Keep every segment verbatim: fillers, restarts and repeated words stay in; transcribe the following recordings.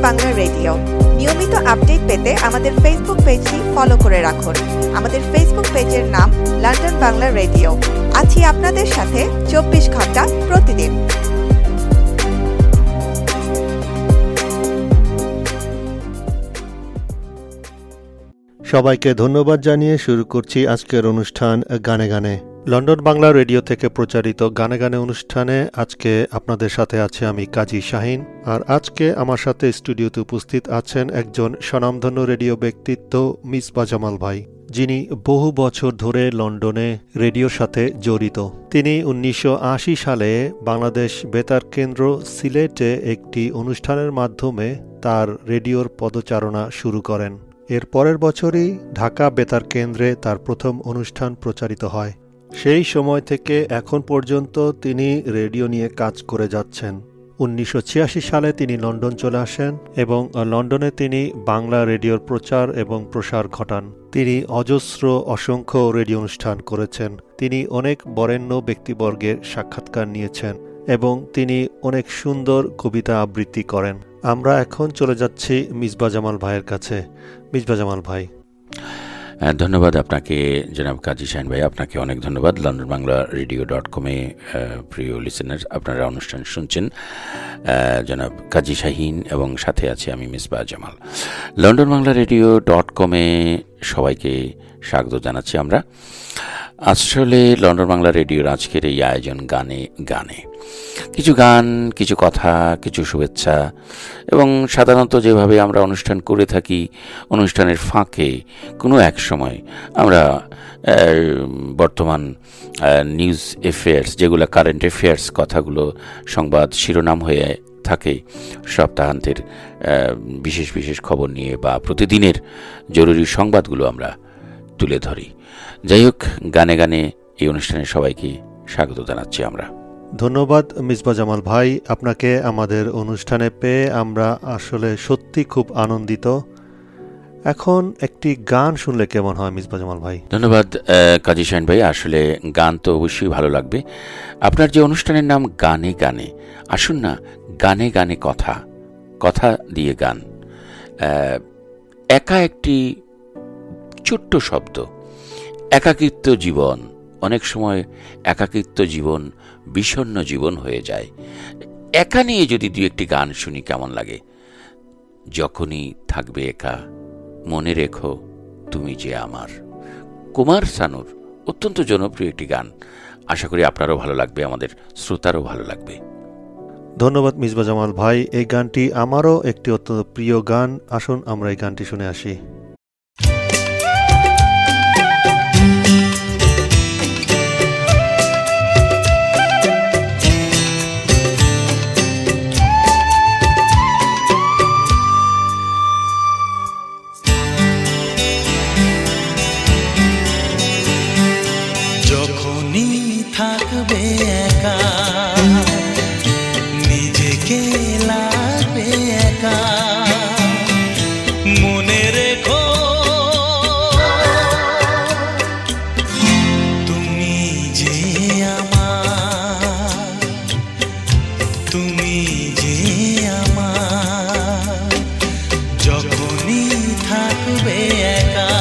Bangla radio. নিয়মিত update পেতে আমাদের ফেসবুক পেজটি ফলো করে রাখুন। আমাদের ফেসবুক পেজের নাম লন্ডন বাংলা রেডিও। আছি আপনাদের সাথে চব্বিশ ঘন্টা প্রতিদিন। সবাইকে ধন্যবাদ জানিয়ে শুরু করছি আজকের অনুষ্ঠান গানে গানে। লন্ডন বাংলা রেডিও থেকে প্রচারিত গানে গানে অনুষ্ঠানে আজকে আপনাদের সাথে আছে আমি কাজী শাহিন। আর আজকে আমার সাথে স্টুডিওতে উপস্থিত আছেন একজন স্বনামধন্য রেডিও ব্যক্তিত্ব মিসবাহ জামাল ভাই, যিনি বহু বছর ধরে লন্ডনে রেডিওর সাথে জড়িত। তিনি উনিশশো আশি সালে বাংলাদেশ বেতার কেন্দ্র সিলেটে একটি অনুষ্ঠানের মাধ্যমে তার রেডিওর পদচারণা শুরু করেন। এর পরের বছরই ঢাকা বেতার কেন্দ্রে তার প্রথম অনুষ্ঠান প্রচারিত হয়। সেই সময় থেকে এখন পর্যন্ত তিনি রেডিও নিয়ে কাজ করে যাচ্ছেন। উনিশশো ছিয়াশি সালে তিনি লন্ডন চলে আসেন এবং লন্ডনে তিনি বাংলা রেডিওর প্রচার এবং প্রসার ঘটান। তিনি অজস্র অসংখ্য রেডিও অনুষ্ঠান করেছেন। তিনি অনেক বরেণ্য ব্যক্তিবর্গের সাক্ষাৎকার নিয়েছেন এবং তিনি অনেক সুন্দর কবিতা আবৃত্তি করেন। আমরা এখন চলে যাচ্ছি মিসবাহ জামাল ভাইয়ের কাছে। মিসবাহ জামাল ভাই, ধন্যবাদ আপনাকে জনাব কাজী শাহিন ভাই, আপনাকে অনেক ধন্যবাদ। লন্ডন বাংলা রেডিও ডট কমে প্রিয় লিসেনার, আপনারা অনুষ্ঠান শুনছেন জনাব কাজী শাহিন এবং সাথে আছে আমি Misbah Jamal. London Bangla radio dot কমে সবাইকে স্বাগত জানাচ্ছি আমরা। আসলে লন্ডন বাংলা রেডিওর আজকের এই আয়োজন গানে গানে কিছু গান, কিছু কথা, কিছু শুভেচ্ছা এবং সাধারণত যেভাবে আমরা অনুষ্ঠান করে থাকি, অনুষ্ঠানের ফাঁকে কোনো এক সময় আমরা বর্তমান নিউজ অ্যাফেয়ার্স, যেগুলো কারেন্ট অ্যাফেয়ার্স কথাগুলো সংবাদ শিরোনাম হয়ে থাকে, সপ্তাহান্তের বিশেষ বিশেষ খবর নিয়ে বা প্রতিদিনের জরুরি সংবাদগুলো আমরা তুলে ধরি। যাই হোক, গানে গানে এই অনুষ্ঠানে সবাইকে স্বাগত জানাচ্ছি আমরা। ধন্যবাদ মিসবাহ জামাল ভাই, আপনাকে আমাদের অনুষ্ঠানে পেয়ে আমরা আসলে সত্যি খুব আনন্দিত। এখন একটি গান শুনলে কেমন হয় মিসবাহ জামাল ভাই? ধন্যবাদ কাজী শাহিন ভাই, আসলে গান তো অবশ্যই ভালো লাগবে। আপনার যে অনুষ্ঠানের নাম গানে গানে, আসুন না গানে গানে কথা, কথা দিয়ে গান। একা একটি ছোট্ট শব্দ, একাকিত্ব জীবন, অনেক সময় একাকিত্ব জীবন বিষণ্ণ জীবন হয়ে যায়। একা নিয়ে যদি দু একটি গান শুনি কেমন লাগে? যখনই থাকবে একা মনে রেখো তুমি যে আমার, কুমার শানুর অত্যন্ত জনপ্রিয় একটি গান। আশা করি আপনারও ভালো লাগবে, আমাদের শ্রোতারও ভালো লাগবে। ধন্যবাদ মিসবাহ জামাল ভাই, এই গানটি আমারও একটি অত্যন্ত প্রিয় গান। আসুন আমরা এই গানটি শুনে আসি। থাকবে একা নিজেকে লাগবে একা, মনে রেখো তুমি যে আমার, তুমি যে আমার। যখনই থাকবে একা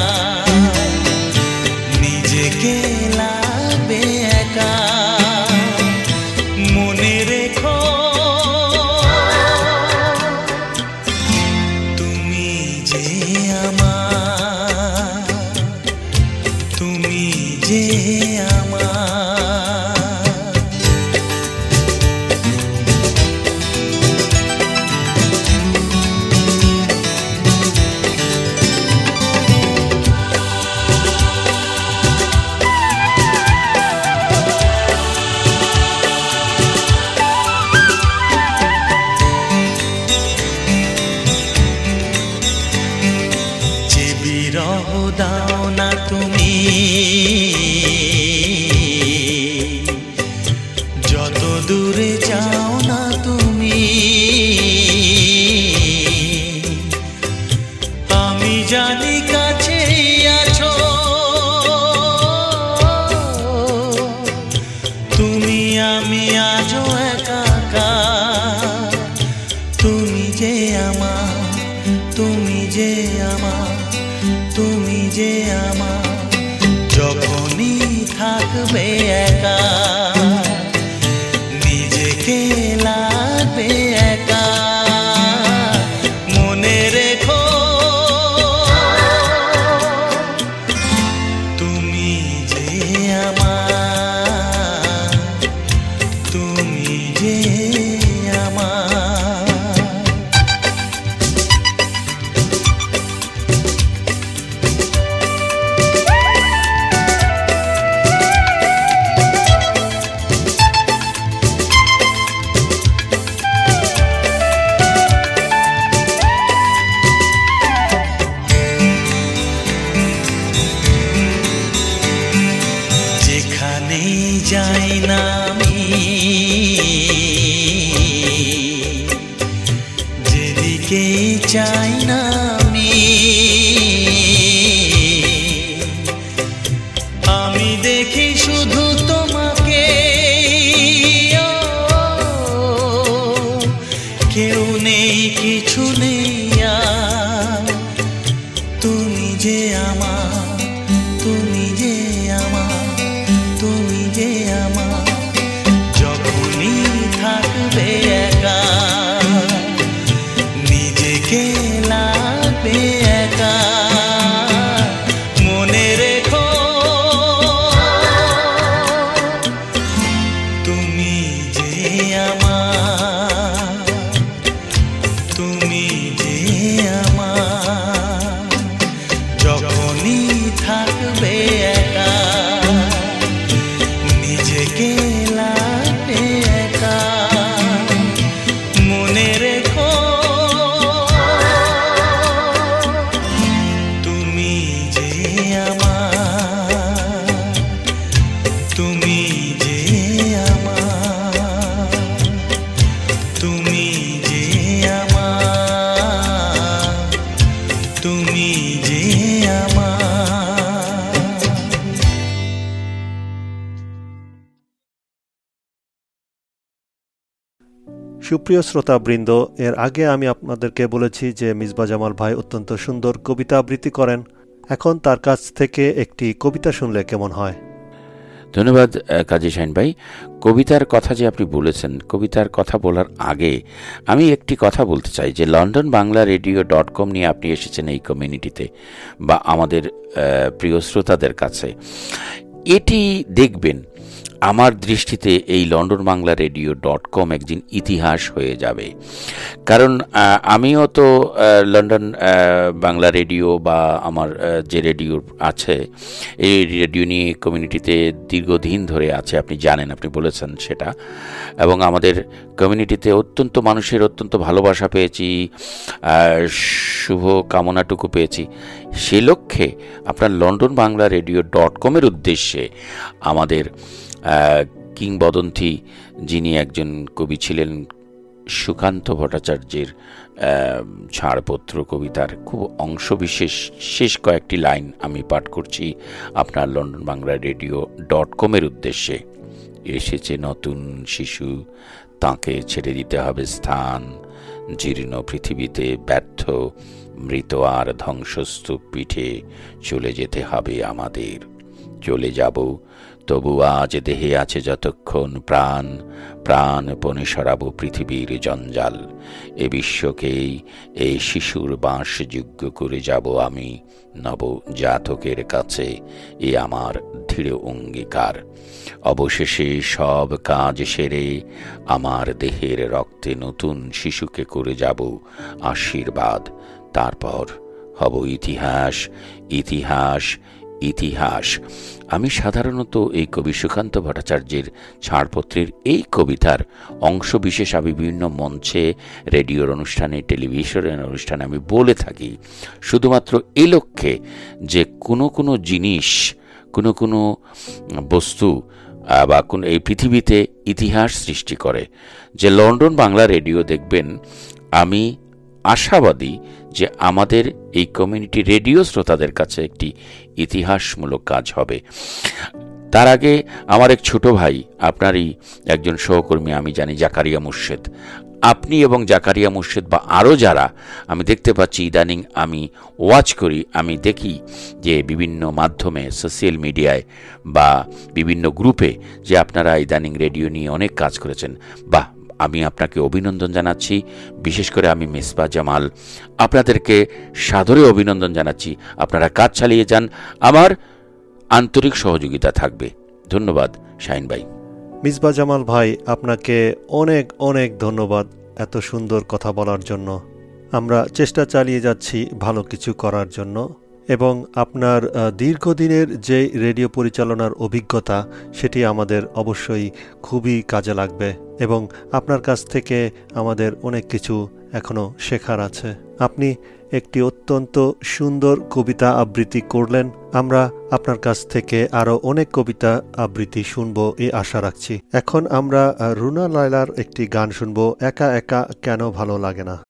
নিজেকে লাগবে একা, মনে রেখো তুমি যে আমার, তুমি যে আমার। দাও না তুমি যত দূরে যাও না তুমি, আমি জানি কাছে আছো তুমি, আমি আজও একা একা, তুমি যে আমার। একা, নিজেকে লাগবে একা, মনে রেখো তুমি যে আমার, তুমি যে আমার। যাই না আমি যেদিকে চাই না আমি, আমি দেখি শুধু তোমাকে, কেউ নেই কিছু নেই আর, তুমি যে আমার, তুমি যে আমার, তুমি যে আমার। যখনই থাকবে একা, নিজেকে লাগবে একা, মনে রেখো তুমি যে আমার, তুমি যে আমার। যখনই থাকবে একা, নিজেকে লাগবে একা, মনে রেখো তুমি যে আমার, তুমি যে আমার, তুমি যে আমার, তুমি যে আমার। সুপ্রিয় শ্রোতাবৃন্দ, এর আগে আমি আপনাদেরকে বলেছি যে মিসবাহ জামাল ভাই অত্যন্ত সুন্দর কবিতা আবৃত্তি করেন। এখন তার কাছ থেকে একটি কবিতা শুনলে কেমন হয়? ধন্যবাদ কাজী শাহিন ভাই। কবিতার কথা যে আপনি বলেছেন, কবিতার কথা বলার আগে আমি একটি কথা বলতে চাই যে London Bangla radio dot com নিয়ে আপনি এসেছেন এই কমিউনিটিতে বা আমাদের প্রিয় শ্রোতাদের কাছে। এটি দেখবেন আমার দৃষ্টিতে এই London Bangla radio dot com একদিন ইতিহাস হয়ে যাবে। কারণ আমিও তো লন্ডন বাংলা রেডিও বা আমার যে রেডিও আছে এই রেডিও নিয়ে কমিউনিটিতে দীর্ঘদিন ধরে আছে, আপনি জানেন, আপনি বলেছেন সেটা। এবং আমাদের কমিউনিটিতে অত্যন্ত মানুষের অত্যন্ত ভালোবাসা পেয়েছি, শুভ কামনাটুকু পেয়েছি। সে লক্ষ্যে আপনার লন্ডন বাংলা রেডিও ডট কমের উদ্দেশ্যে আমাদের কিংবদন্তি যিনি একজন কবি ছিলেন সুকান্ত ভট্টাচার্যের ছাড়পত্র কবিতার খুব অংশবিশেষ শেষ কয়েকটি লাইন আমি পাঠ করছি আপনার লন্ডন বাংলা রেডিও ডট কমের উদ্দেশ্যে। এসেছে নতুন শিশু, তাকে ছেড়ে দিতে হবে স্থান, জীর্ণ পৃথিবীতে ব্যর্থ মৃত আর ধ্বংসস্তূপ পিঠে চলে যেতে হবে আমাদের। চলে যাব, তবু আজ দেহে আছে যতক্ষণ প্রাণ, প্রাণপণে সরাবো পৃথিবীর জঞ্জাল। এ বিশ্বকেই এই শিশুর বাসযোগ্য করে যাব আমি নব জাতকের কাছে, এ আমার দৃঢ় অঙ্গীকার। অবশেষে সব কাজ সেরে আমার দেহের রক্তে নতুন শিশুকে করে যাব আশীর্বাদ। তারপর হব ইতিহাস, ইতিহাস, ইতিহাস। আমি সাধারণত এই কবি সুকান্ত ভট্টাচার্যের ছাড়পত্রের এই কবিতার অংশ বিশেষ আমি বিভিন্ন মঞ্চে, রেডিওর অনুষ্ঠানে, টেলিভিশনের অনুষ্ঠানে আমি বলে থাকি শুধুমাত্র এই লক্ষ্যে যে কোনো কোনো জিনিস, কোনো কোনো বস্তু বা কোন এই পৃথিবীতে ইতিহাস সৃষ্টি করে। যে লন্ডন বাংলা রেডিও দেখবেন, আমি আশাবাদী যে আমাদের এই কমিউনিটি রেডিও শ্রোতাদের কাছে একটি ইতিহাসমূলক কাজ হবে। তার আগে আমার এক ছোট ভাই, আপনারই একজন সহকর্মী আমি জানি, জাকারিয়া মুর্শেদ, আপনি এবং জাকারিয়া মুর্শেদ বা আরও যারা আমি দেখতে পাচ্ছি ইদানিং আমি ওয়াচ করি, আমি দেখি যে বিভিন্ন মাধ্যমে সোশ্যাল মিডিয়ায় বা বিভিন্ন গ্রুপে যে আপনারা ইদানিং রেডিও নিয়ে অনেক কাজ করেছেন। বাহ, আমি আপনাকে অভিনন্দন জানাচ্ছি। বিশেষ করে আমি মিসবাহ জামাল, আপনাদেরকে সাদরে অভিনন্দন জানাচ্ছি। আপনারা কাজ চালিয়ে যান, আমার আন্তরিক সহযোগিতা থাকবে। ধন্যবাদ শাহিন ভাই। মিসবাহ জামাল ভাই, আপনাকে অনেক অনেক ধন্যবাদ এত সুন্দর কথা বলার জন্য। আমরা চেষ্টা চালিয়ে যাচ্ছি ভালো কিছু করার জন্য, এবং আপনার দীর্ঘদিনের যে রেডিও পরিচালনার অভিজ্ঞতা সেটি আমাদের অবশ্যই খুবই কাজে লাগবে, এবং আপনার কাছ থেকে আমাদের অনেক কিছু এখনও শেখার আছে। আপনি একটি অত্যন্ত সুন্দর কবিতা আবৃত্তি করলেন। আমরা আপনার কাছ থেকে আরও অনেক কবিতা আবৃত্তি শুনব এই আশা রাখছি। এখন আমরা রুনা লায়লার একটি গান শুনব, একা একা কেন ভালো লাগে না।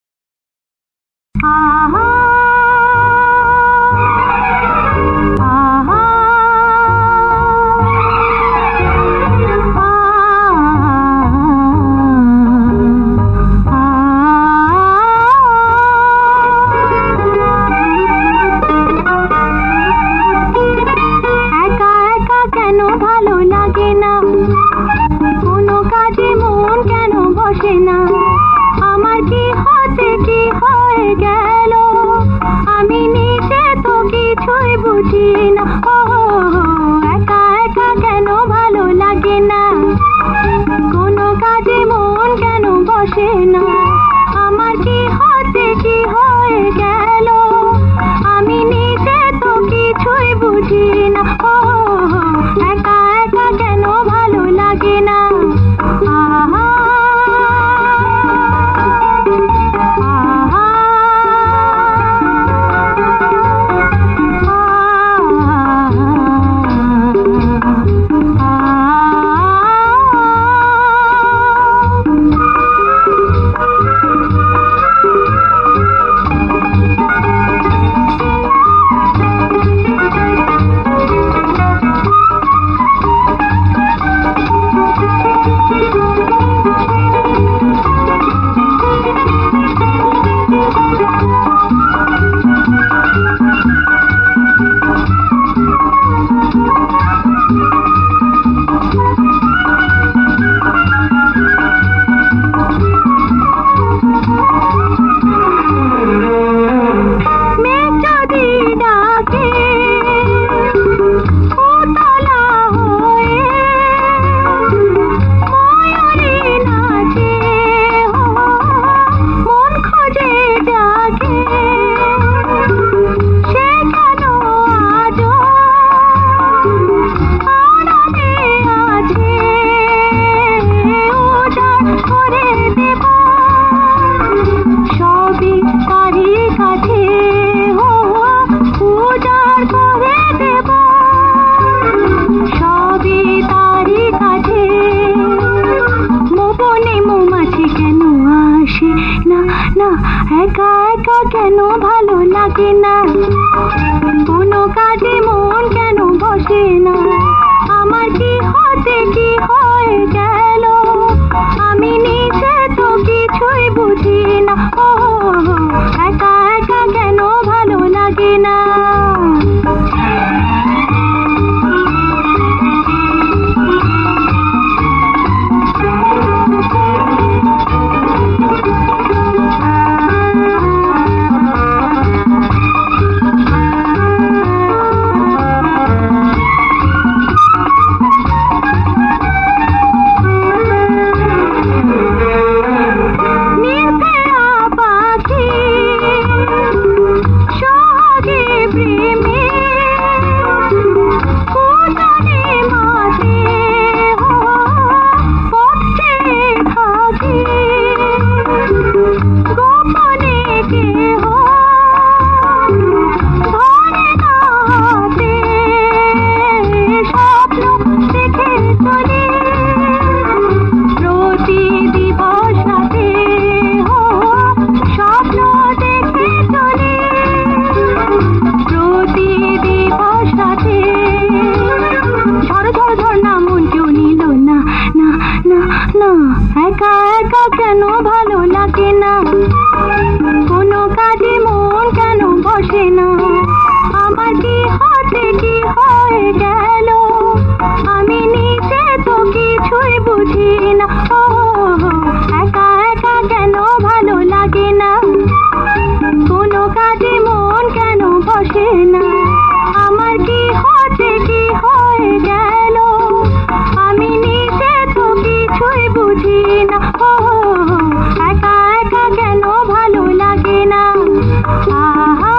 একা একা কেন ভালো লাগে না, কোনো কাজে মন কেন বসে না, আমার কি হতে কি হয়ে গেল, আমি নিজে তো কিছুই বুঝি না। ও একা একা কেন ভালো লাগে না, কোনো কাজে মন কেন বসে না, আমার কি হতে কি হয়ে গেল, আমি নিজে তো কিছুই বুঝি না। ও একা একা কেন ভালো লাগে না। আহা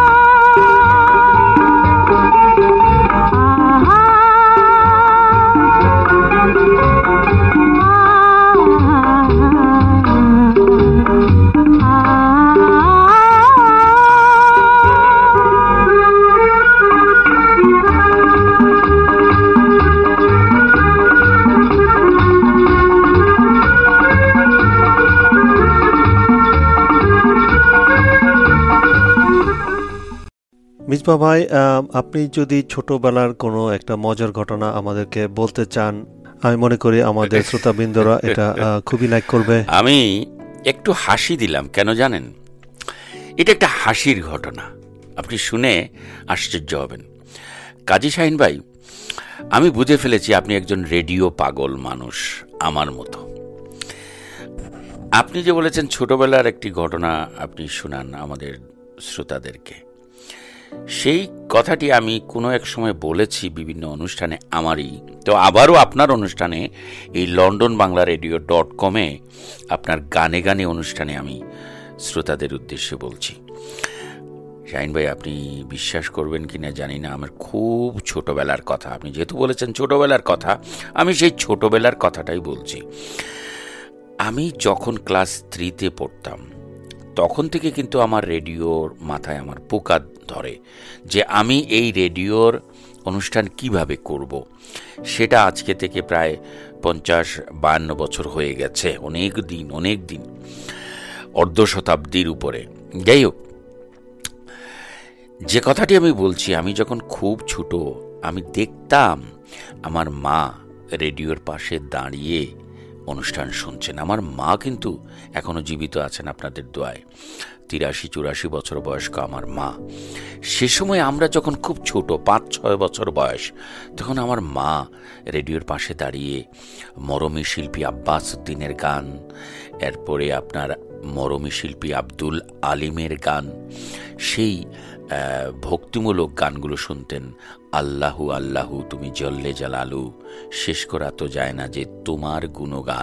আহা মিসবাহ ভাই, আপনি যদি ছোটবেলার কোনো একটা মজার ঘটনা আমাদেরকে বলতে চান, আমি মনে করি আমাদের শ্রোতাবৃন্দরা এটা খুবই লাইক করবে। আমি একটু হাসি দিলাম, কেন জানেন? এটা একটা হাসির ঘটনা, আপনি শুনে আশ্চর্য হবেন। কাজী শাহীন ভাই, আমি বুঝে ফেলেছি আপনি একজন রেডিও পাগল মানুষ আমার মতো। আপনি যে বলেছেন ছোটবেলার একটি ঘটনা আপনি শোনান আমাদের শ্রোতাদেরকে, সেই কথাটি আমি কোনো এক সময় বলেছি বিভিন্ন অনুষ্ঠানে আমারই, তো আবারও আপনার অনুষ্ঠানে এই লন্ডন বাংলা রেডিও ডট কমে আপনার গানে গানে অনুষ্ঠানে আমি শ্রোতাদের উদ্দেশ্যে বলছি। শাহীন ভাই, আপনি বিশ্বাস করবেন কি না জানি না, আমার খুব ছোটবেলার কথা, আপনি যেহেতু বলেছেন ছোটবেলার কথা, আমি সেই ছোটবেলার কথাটাই বলছি। আমি যখন ক্লাস থ্রিতে পড়তাম তখন থেকে কিন্তু আমার রেডিওর মাথায় আমার পোকা ধরে যে আমি এই রেডিওর অনুষ্ঠান কিভাবে করব। সেটা আজকে থেকে প্রায় পঞ্চাশ বায়ান্ন বছর হয়ে গেছে, অনেক দিন অনেক দিন অর্ধ শতাব্দীর উপরে। যাই হোক, যে কথাটি আমি বলছি, আমি যখন খুব ছোট আমি দেখতাম আমার মা রেডিওর পাশে দাঁড়িয়ে অনুষ্ঠান শুনছেন। আমার মা কিন্তু এখনো জীবিত আছেন আপনাদের দোয়ায়, তিরাশি চুরাশি বছর বয়স্ক আমার মা। সে সময় আমরা যখন খুব ছোট, পাঁচ ছয় বছর বয়স, তখন আমার মা রেডিওর পাশে দাঁড়িয়ে মরমী শিল্পী আব্বাস উদ্দিনের গান, এরপরে আপনার মরমী শিল্পী আব্দুল আলিমের গান, সেই ভক্তিমূলক গানগুলো শুনতেন। আল্লাহু আল্লাহু তুমি জল্লে জালালু, শেষ করা তো যায় না যে তোমার গুণগান,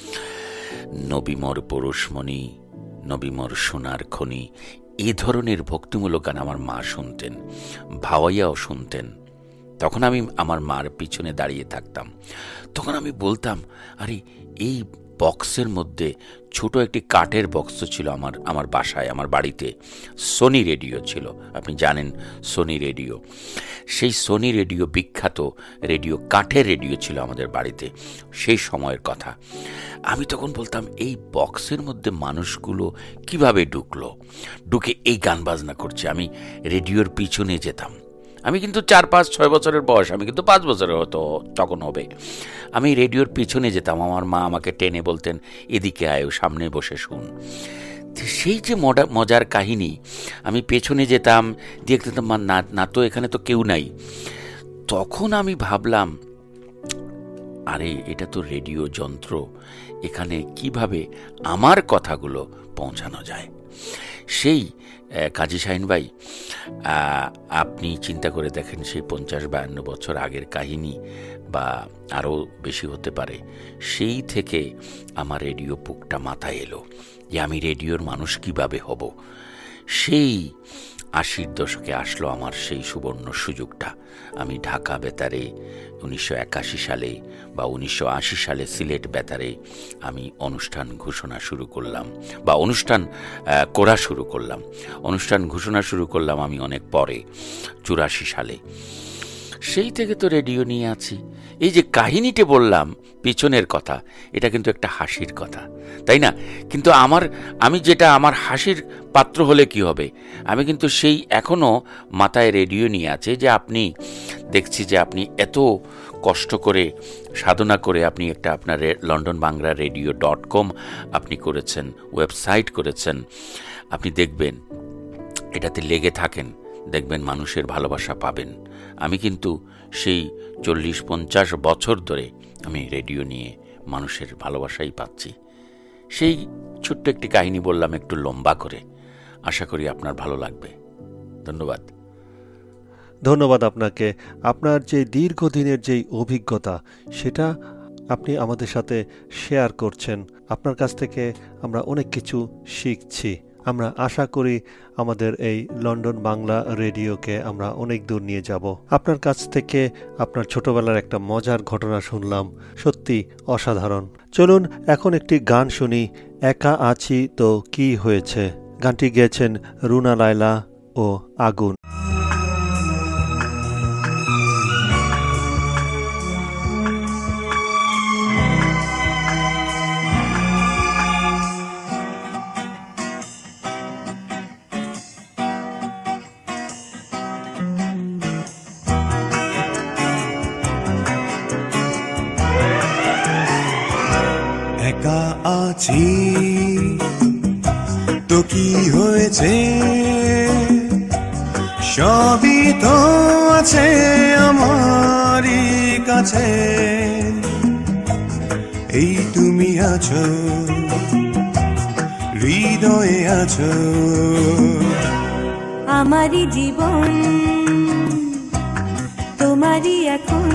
নবীমর পরশমণি নবীমর সোনার খনি, এ ধরনের ভক্তিমূলক গান আমার মা শুনতেন, ভাওয়াইয়াও শুনতেন। তখন আমি আমার মার পিছনে দাঁড়িয়ে থাকতাম, তখন আমি বলতাম, আরে এই বক্সের মধ্যে ছোট একটি কাঠের বক্স ছিল আমার আমার বাসায়, আমার বাড়িতে সোনি রেডিও ছিল, আপনি জানেন সোনি রেডিও। সেই সোনি রেডিও বিখ্যাত রেডিও, কাঠের রেডিও ছিল আমাদের বাড়িতে সেই সময়ের কথা। আমি তখন বলতাম, এই বক্সের মধ্যে মানুষগুলো কিভাবে ঢুকলো, ঢুকে এই গান বাজনা করছে। আমি রেডিওর পিছনে যেতাম, আমি কিন্তু চার পাঁচ ছয় বছরের বয়স, আমি কিন্তু পাঁচ বছরের হতো তখন হবে। আমি রেডিওর পিছনে যেতাম, আমার মা আমাকে টেনে বলতেন, এদিকে আয়, সামনে বসে শুন। সেই যে মজার কাহিনী, আমি পেছনে যেতাম, দেখতাম না না তো এখানে তো কেউ নাই। তখন আমি ভাবলাম, আরে এটা তো রেডিও যন্ত্র, এখানে কিভাবে আমার কথাগুলো পৌঁছানো যায়। সেই কাজী শাহীন ভাই, আপনি চিন্তা করে দেখেন, সেই পঞ্চাশ বায়ান্ন বছর আগের কাহিনী বা আরও বেশি হতে পারে। সেই থেকে আমার রেডিও পুকটা মাথায় এলো যে আমি রেডিওর মানুষ কিভাবে হব। সেই আশির দশকে আসলো আমার সেই সুবর্ণ সুযোগটা। আমি ঢাকা বেতারে উনিশশো একাশি সালে বা উনিশশো আশি সালে সিলেট বেতারে আমি অনুষ্ঠান ঘোষণা শুরু করলাম বা অনুষ্ঠান করা শুরু করলাম অনুষ্ঠান ঘোষণা শুরু করলাম আমি অনেক পরে, চুরাশি সালে। সেই থেকে তো রেডিও নিয়ে আছি। এই যে কাহিনীটি বললাম পিছনের কথা, এটা কিন্তু একটা হাসির কথা, তাই না? কিন্তু আমার আমি যেটা আমার হাসির পাত্র হলে কি হবে, আমি কিন্তু সেই এখনো মাথায় রেডিও নিয়ে আছে যে আপনি দেখছি যে আপনি এত কষ্ট করে সাধনা করে আপনি একটা আপনার London Bangla radio dot com আপনি করেছেন, ওয়েবসাইট করেছেন, আপনি দেখবেন এটাতে লেগে থাকেন, দেখবেন মানুষের ভালোবাসা পাবেন। আমি কিন্তু সেই চল্লিশ পঞ্চাশ বছর ধরে আমি রেডিও নিয়ে মানুষের ভালোবাসাই পাচ্ছি। সেই ছোট্ট একটি কাহিনী বললাম একটু লম্বা করে, আশা করি আপনার ভালো লাগবে। ধন্যবাদ। ধন্যবাদ আপনাকে। আপনার যে দীর্ঘদিনের যেই অভিজ্ঞতা সেটা আপনি আমাদের সাথে শেয়ার করছেন। আপনার কাছ থেকে আমরা অনেক কিছু শিখছি। আমরা আশা করি আমাদের এই লন্ডন বাংলা রেডিওকে আমরা অনেক দূর নিয়ে যাব। আপনার কাছ থেকে আপনার ছোটবেলার একটা মজার ঘটনা শুনলাম, সত্যি অসাধারণ। চলুন এখন একটি গান শুনি, একা আছি তো কি হয়েছে। গানটি গেয়েছেন রুনা লায়লা ও আগুন। একা আছি তো কি হয়েছে, সবই তো আছে আমারই কাছে। এই তুমি আছো, হৃদয়ে আছো, আমারই জীবন তোমারই এখন।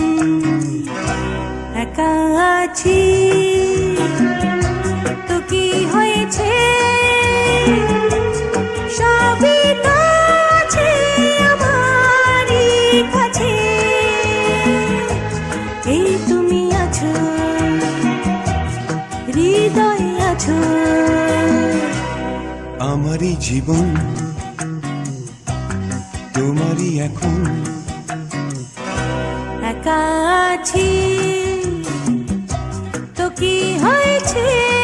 একা আছি তো কি হয়েছে, সবই তো আছে আমারই কাছে। এই তুমি আছো, হৃদয়ে আছো, আমারই জীবন তোমারই এখন। একা আছি তো কি হয়েছে।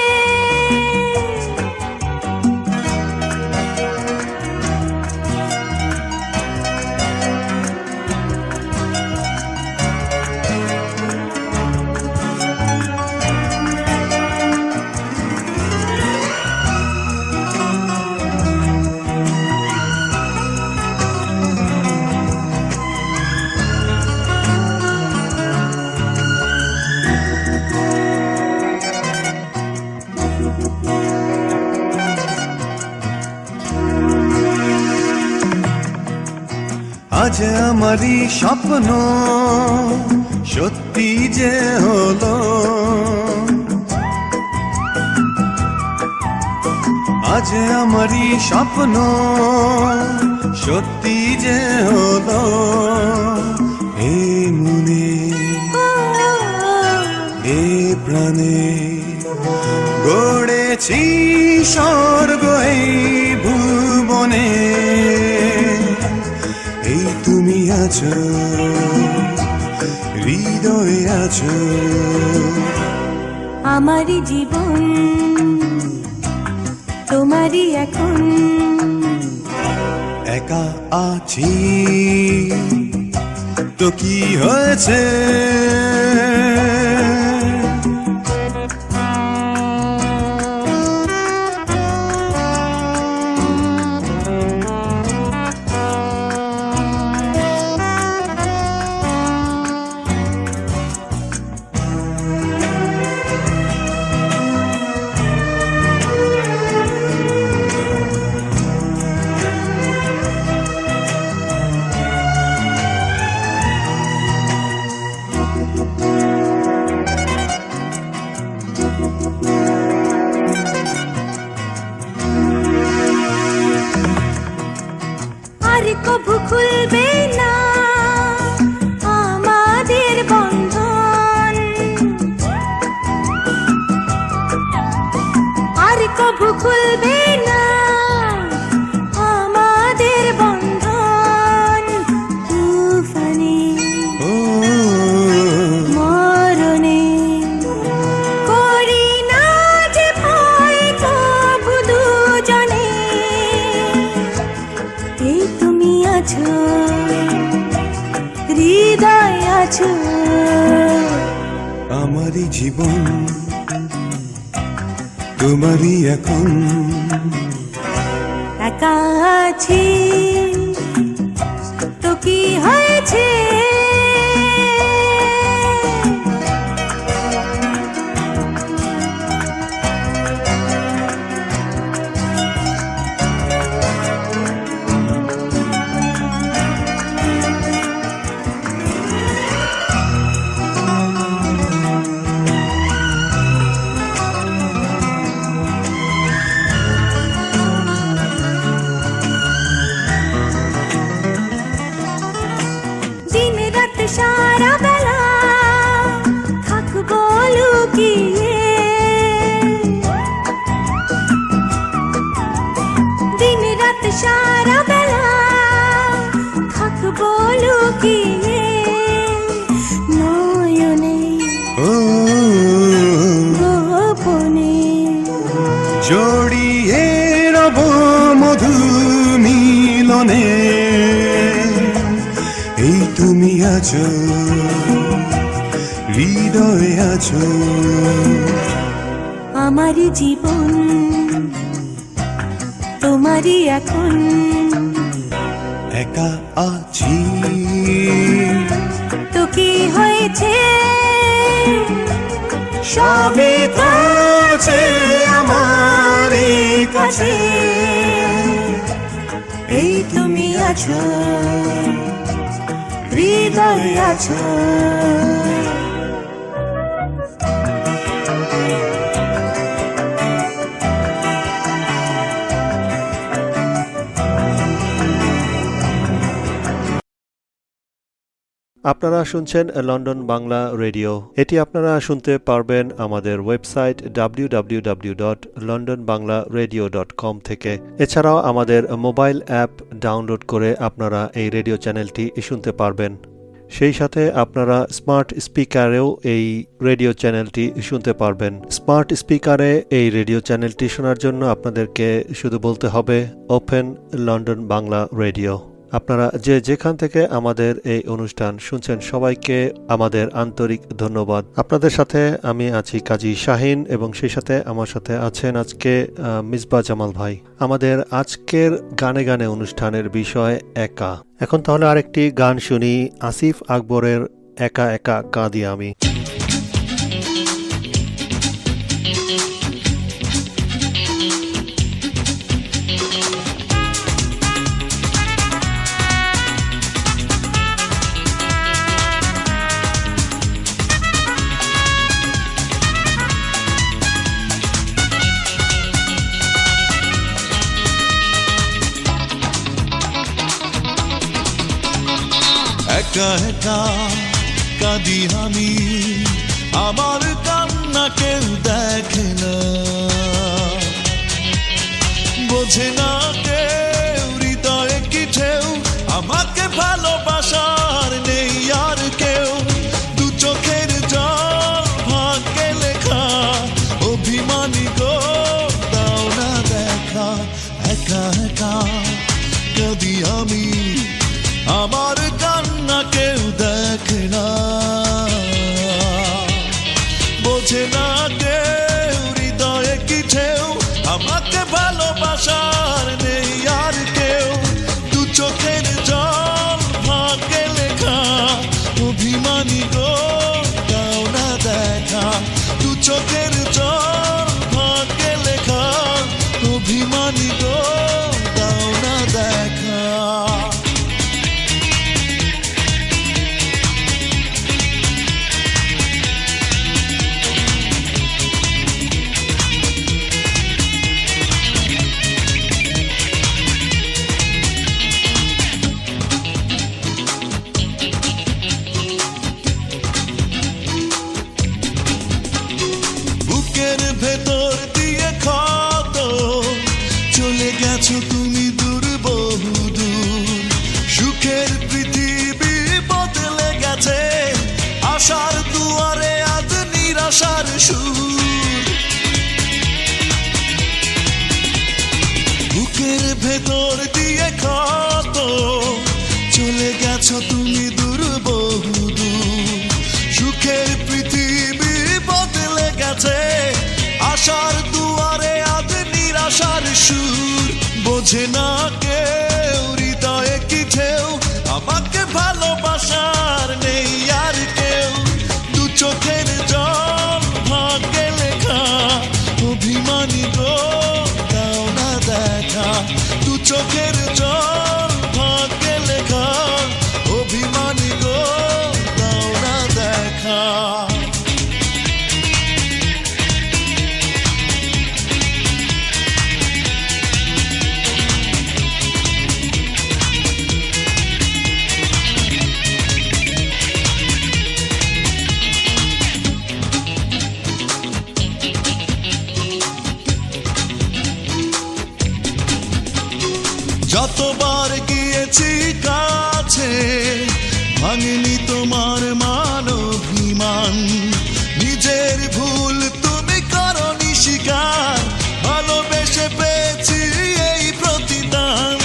আজ আমারই স্বপ্ন সত্যি যে হলো, আজ আমারই স্বপ্ন সত্যি যে হলো। এ মনে এ প্রাণে গড়েছি স্বর্গ এই ভুবনে। এই তুমি আছো, হৃদয়ে আছো, আমারই জীবন তোমারই এখন। একা আছি তো কি হয়েছে, আর কবু খুলবে না আমাদের বন্ধন, আর কবু খুলবে না আমাদের বন্ধন। তুফানে ও মরণে করি না যে ভয় কবু দুজনে। এই তুমি আছো, হৃদয়ে আছো, আমারই জীবন তোমারই এখন। একা আছি তো কি হয়েছে, সারা বেলা থাকবো লুকিয়ে, দিন রাত সারা বেলা থাকবো লুকিয়ে, নয়নে গোপনে জড়িয়ে রব মধু মিলনে। এই তুমি আছো হৃদয়ে আছো, আমারই জীবন তোমারই এখন। একা আছি তো কি হয়েছে, সবই তো আছে আমার কাছে। এই তুমি আছো হৃদয়ে আছো। আপনারা শুনছেন লন্ডন বাংলা রেডিও। এটি আপনারা শুনতে পারবেন আমাদের website W W W dot London Bangla radio dot com থেকে। এছাড়াও আমাদের মোবাইল অ্যাপ ডাউনলোড করে আপনারা এই রেডিও চ্যানেলটি শুনতে পারবেন। সেই সাথে আপনারা স্মার্ট স্পিকারেও এই রেডিও চ্যানেলটি শুনতে পারবেন। স্মার্ট স্পিকারে এই রেডিও চ্যানেলটি শোনার জন্য আপনাদেরকে শুধু বলতে হবে ওপেন লন্ডন বাংলা রেডিও। আপনারা যে যেখান থেকে আমাদের এই অনুষ্ঠান শুনছেন সবাইকে আমাদের আন্তরিক ধন্যবাদ। আপনাদের সাথে আমি আছি কাজী শাহিন এবং সেই সাথে আমার সাথে আছেন আজকে মিসবাহ জামাল ভাই। আমাদের আজকের গানে গানে অনুষ্ঠানের বিষয় একা। এখন তাহলে আরেকটি গান শুনি, আসিফ আকবরের একা একা কাঁদি আমি। একা একা কাঁদি আমি, আমার কান্না কেউ দেখে না, বোঝে না কেউ হৃদয়ে কি ঢেউ, আমাকে ভালোবাসার নেই আর কেউ, দু চোখের জল ভাগ্যে লেখা, অভিমানী গো দাও না দেখা। একা একা কাঁদি আমি, আমার কান্না কেউ দেখে না, বোঝে না কেউ হৃদয়ে কি ঢেউ, আমাকে ভালোবাসার নেই আর কেউ, দু চোখের জল ভাগ্যে লেখা, অভিমানী গো দাও না দেখা, দু চোখের জল ভাগ্যে লেখা, অভিমানী গো দাও না দেখা। ভেতর দিয়ে ক্ষত চলে গেছো তুমি দূর বহুদূর, সুখের পৃথিবী বদলে গেছে, আশার দুয়ারে আজ নিরাশার সুর, বুকের ভেতর দিয়ে ক্ষত চলে গেছো তুমি দূর বহুদূর, সুখের পৃথিবী কাছে, আশার দুয়ারে আজ নিরাশার সুর। বোঝে না কেউ হৃদয়ে কি ঢেউ, আমাকে ভালোবাসার নেই আর কেউ। দু চোখের জল ভাগ্যে লেখা, অভিমানী গো দাও না দেখা। দু চোখের জল ভাগ্যে লেখা, অভিমানী গো দাও না দেখা। যতবার গিয়েছি কাছে, ভাঙেনি তোমার মান অভিমান। নিজের ভুল তুমি করনি স্বীকার, ভালোবেসে পেয়েছি এই প্রতিদান।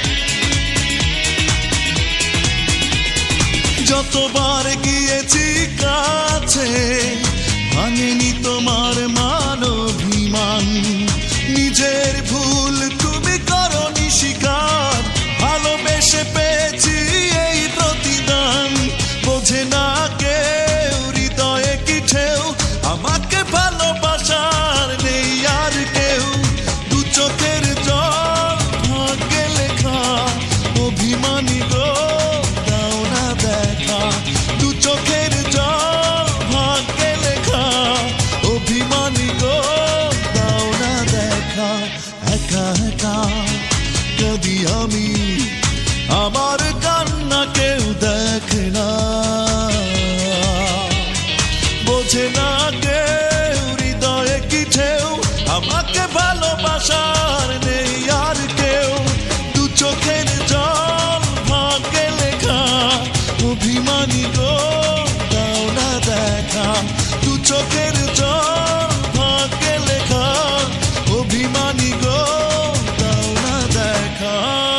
যতবার গিয়েছি কাছে, ভাঙেনি তোমার মান অভিমান। নিজের ভুল তুমি করনি স্বীকার, ভালোবেসে পেয়েছি এই প্রতিদান। বোঝে না কেউ হৃদয়ে কি ঢেউ, আমাকে ভালোবাসার নেই আর কেউ। দু চোখের জল ভাগ্যে লেখা, অভিমানী গো দাও না দেখা। দু চোখের জল ভাগ্যে লেখা, অভিমানী গো দাও না দেখা। একা একা যদি আমি, আমার কান্না কেউ দেখে না। বোঝে না কেউ হৃদয়ে কি ঢেউ, আমাকে ভালোবাসার নেই আর কেউ। দু চোখের জল ভাগ্যে লেখা, অভিমানী গো দাও না দেখা। দু চোখের জল ভাগ্যে লেখা, অভিমানী গো দাও না দেখা।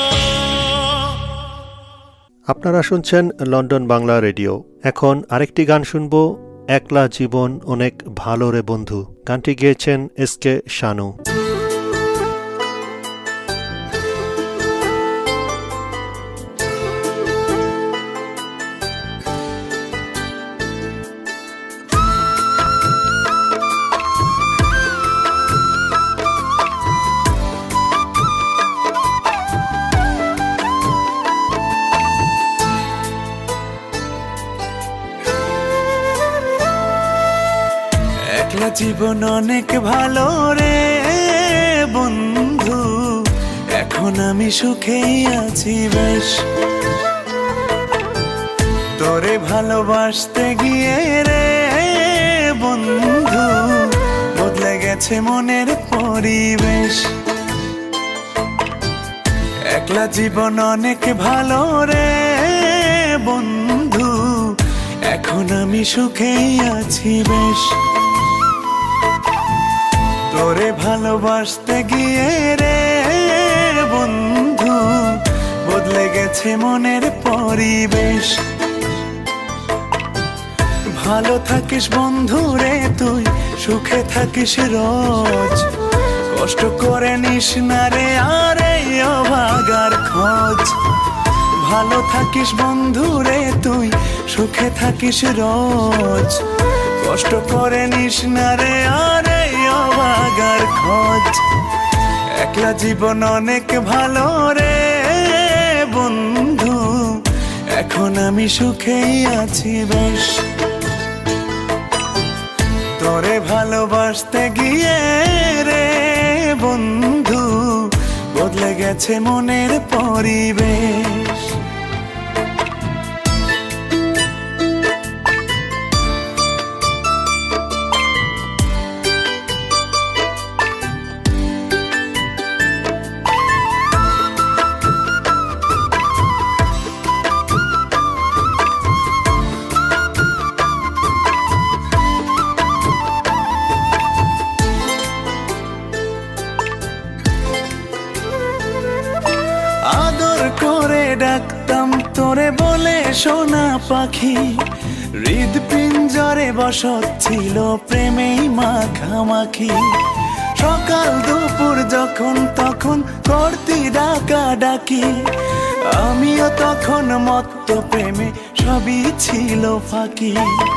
আপনারা শুনছেন লন্ডন বাংলা রেডিও। এখন আরেকটি গান শুনব, একলা জীবন অনেক ভালো রে বন্ধু। গানটি গেয়েছেন এস কে শানু। একলা জীবন অনেক ভালো রে বন্ধু, এখন আমি সুখেই আছি বেশ। তোরে ভালোবাসতে গিয়ে রে বন্ধু, বদলে গেছে মনের পরিবেশ। একলা জীবন অনেক ভালো রে বন্ধু, এখন আমি সুখেই আছি বেশ। তোরে ভালোবাসতে গিয়ে রে বন্ধু, বদলে গেছে মনের পরিবেশ। ভালো থাকিস বন্ধু রে তুই, সুখে থাকিস রোজ, কষ্ট করে নিস না রে আর এই অভাগার খোঁজ। ভালো থাকিস বন্ধু রে তুই, সুখে থাকিস রোজ, কষ্ট করে নিস না রে আর এই অভাগার খোঁজ। একলা জীবন অনেক ভালো রে বন্ধু, এখন আমি সুখেই আছি বেশ। তোরে ভালোবাসতে গিয়ে রে বন্ধু, বদলে গেছে মনের পরিবেশ। আদর করে ডাকতাম তোরে বলে সোনা পাখি, হৃদপিঞ্জরে বসত ছিল প্রেমেই মাখামাখি। সকাল দুপুর যখন তখন করতি ডাকা ডাকি, আমিও তখন মত্ত প্রেমে সবই ছিল ফাঁকি।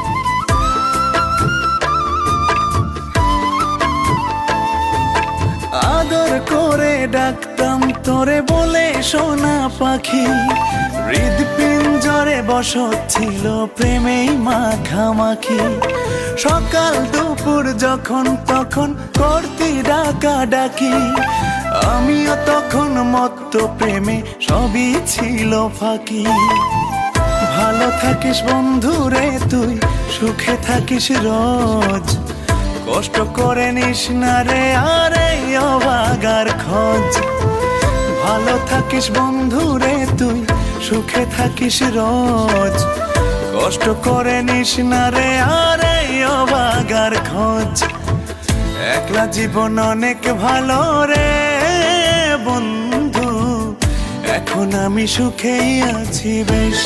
আদর করে ডাকতাম তোরে বলে সোনা পাখি, হৃদপিঞ্জরে বসত ছিল প্রেমেই মাখামাখি। সকাল দুপুর যখন তখন করতি ডাকা ডাকি, আমিও তখন মত্ত প্রেমে সবই ছিল ফাঁকি। ভালো থাকিস বন্ধুরে তুই, সুখে থাকিস রোজ, কষ্ট করে নিস না রে আর এই অভাগার খোঁজ। ভালো থাকিস বন্ধুরে তুই, সুখে থাকিস রোজ, কষ্ট করে নিস না রে আর এই অভাগার খোঁজ। একলা জীবন অনেক ভালো রে বন্ধু, এখন আমি সুখেই আছি বেশ।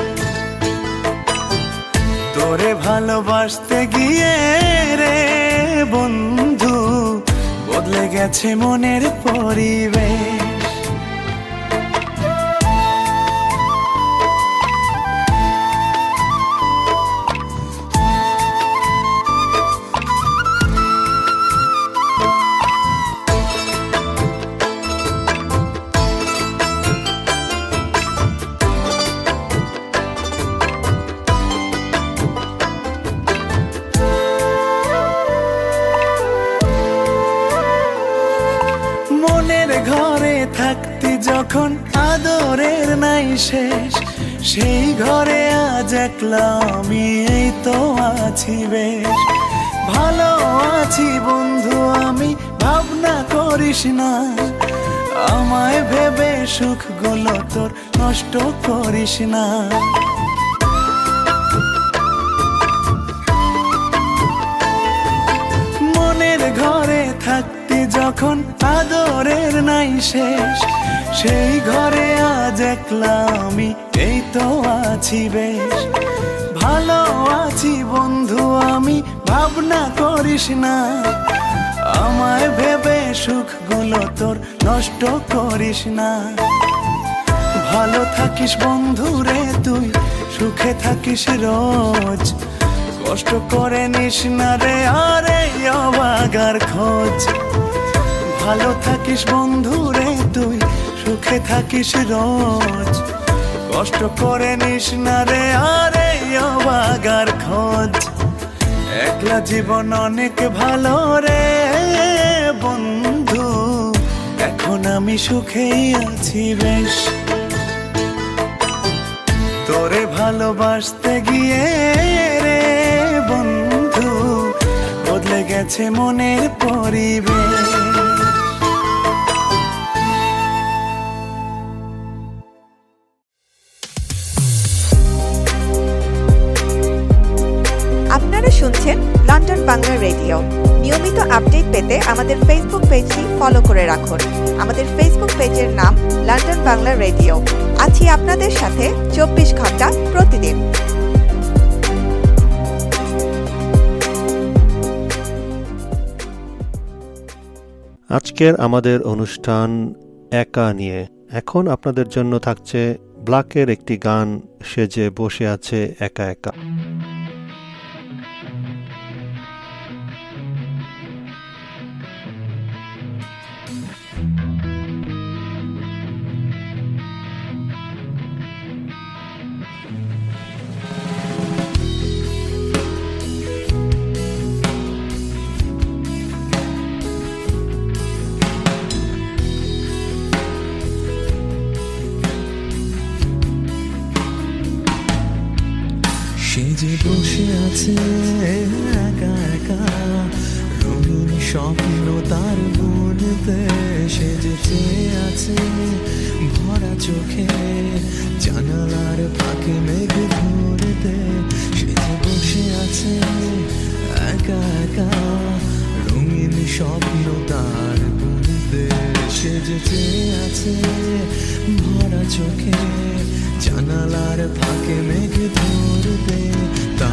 তোরে ভালোবাসতে গিয়ে রে বন্ধু, বদলে গেছে মনের পরিবেশ। ঘরে থাকতি যখন আদরের নাই শেষ, সেই ঘরে আজ একলা আমি এই তো আছি বেশ। ভালো আছি বন্ধু আমি, ভাবনা করিস না, আমায় ভেবে সুখগুলো তোর নষ্ট করিস না। মনের ঘরে থাকতি যখন আদরের নাই শেষ, সেই ঘরে আজ একলা আমি এই তো আছি বেশ। ভালো আছি বন্ধু আমি, ভাবনা করিস না, আমায় ভেবে সুখগুলো তোর নষ্ট করিস না। ভালো থাকিস বন্ধু রে তুই, সুখে থাকিস রোজ, কষ্ট করে নিস না রে আর এই অভাগার খোঁজ। ভালো থাকিস বন্ধু রে তুই, সুখে থাকিস রোজ, কষ্ট করে নিস না রে আর এই অভাগার খোঁজ। একলা জীবন অনেক ভালো রে বন্ধু, এখন আমি সুখেই আছি বেশ। তোরে ভালোবাসতে গিয়ে রে বন্ধু, বদলে গেছে মনের পরিবেশ। আপনারা শুনছেন লন্ডন বাংলা রেডিও। নিয়মিত আপডেট পেতে আমাদের ফেসবুক পেজটি ফলো করে রাখুন। আমাদের ফেসবুক পেজের নাম লন্ডন বাংলা রেডিও। আছি আপনাদের সাথে চব্বিশ ঘন্টা প্রতিদিন। আজকের আমাদের অনুষ্ঠান একা নিয়ে। এখন আপনাদের জন্য থাকছে ব্ল্যাকের একটি গান, সেজে বসে আছে একা একা। সেজে বসে আছে একা একা, রঙিন স্বপ্ন তার মনেতে। সেজে চেয়ে আছে ভরা চোখে, জানালার ফাঁকে মেঘ ধরতে। সেজে বসে আছে একা একা, রঙিন স্বপ্ন তার মনেতে। সেজে চেয়ে আছে ভরা চোখে, জানালার ফাঁকে মেঘ ধরতে। তার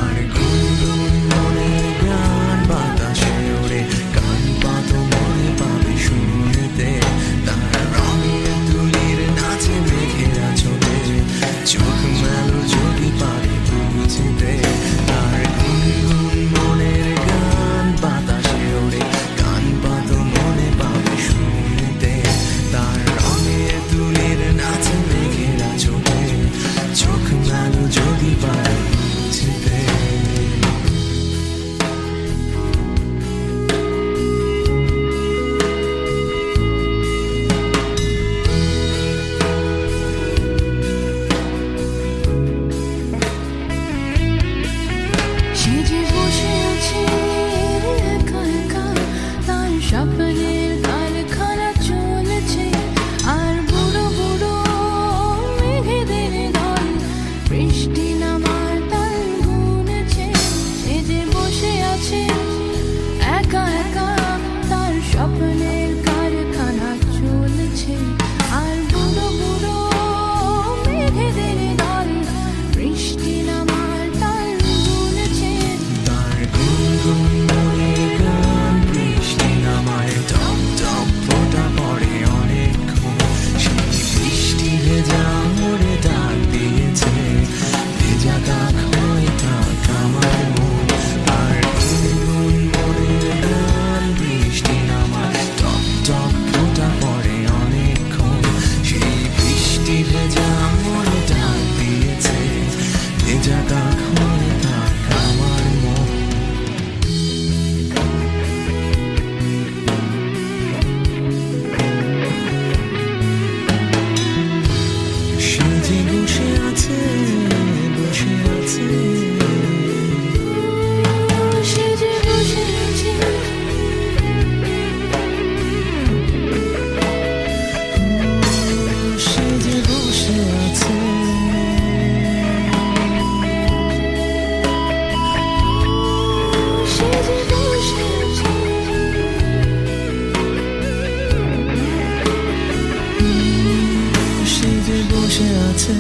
সেজেছে।